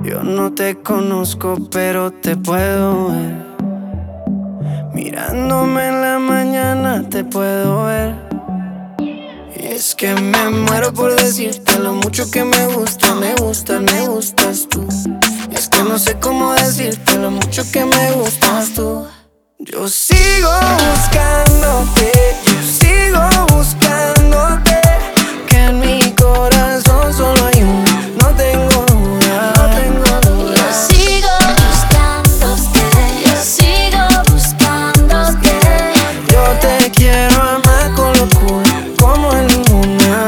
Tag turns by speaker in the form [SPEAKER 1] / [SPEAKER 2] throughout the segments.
[SPEAKER 1] Yo no te conozco, pero te puedo ver. Mirándome en la mañana te puedo ver. Y es que me muero por decirte lo mucho que me gusta, me gustas, me gustas tú. Y es que no sé cómo decirte lo mucho que me gustas tú. Yo sigo buscándote, yo sigo buscándote, que en mi corazón solo hay uno, no tengo duda, no tengo duda.
[SPEAKER 2] Yo sigo buscándote, yo sigo buscándote.
[SPEAKER 1] Yo te quiero amar con locura, como en ninguna.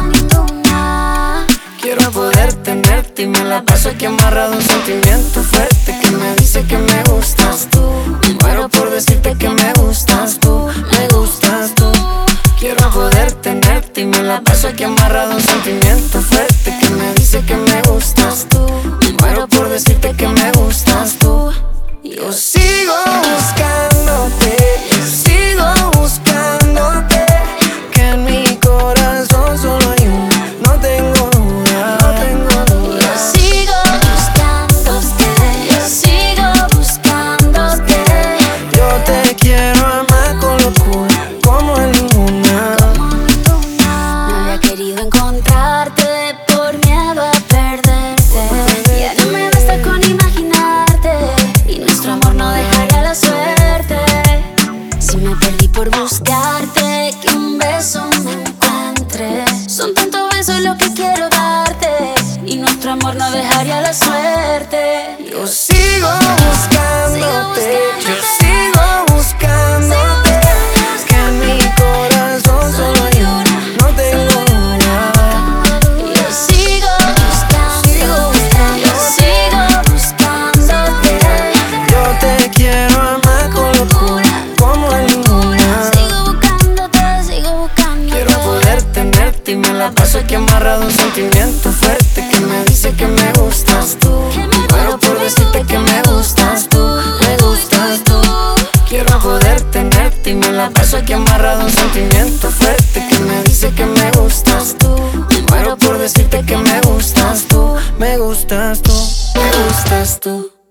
[SPEAKER 1] Quiero poder tenerte y me la paso aquí amarrado, un sentimiento fuerte que me dice que me gustas tú. Muero por decirte que me gustas tú, me gustas tú. Quiero poder tenerte y me la paso aquí amarrado, un sentimiento fuerte que me dice que me gustas tú. Muero por decirte que me gustas tú. Yo sigo buscándote, yo sigo buscándote, que en mi corazón solo hay uno, no tengo duda, no tengo duda.
[SPEAKER 2] Yo sigo buscándote, yo sigo buscándote.
[SPEAKER 1] Yo te quiero amar con locura, como en ninguna.
[SPEAKER 2] No había querido encontrarte por miedo a perderte. Ya no me basta con imaginarte y nuestro amor no dejaría la suerte. Si me perdí por buscarte, que un beso me encuentre. Son tantos besos lo que quiero darte y nuestro amor no dejaría la suerte.
[SPEAKER 1] Yo sigo buscándote, yo sigo buscándote, que en mi corazón solo hay uno, no tengo duda.
[SPEAKER 2] Yo sigo buscándote, yo sigo buscándote.
[SPEAKER 1] Yo te quiero amar con locura, como en ninguna.
[SPEAKER 2] Sigo buscándote, sigo buscándote.
[SPEAKER 1] Quiero poder tenerte y me la paso aquí amarrado, un sentimiento fuerte que me dice que me gustas tú. Muero por decirte que me gustas tú, me gustas tú. Quiero poder tenerte y me la paso aquí amarrado, un sentimiento fuerte que me dice que me gustas tú. Muero por decirte que me gustas tú, me gustas tú, me gustas tú.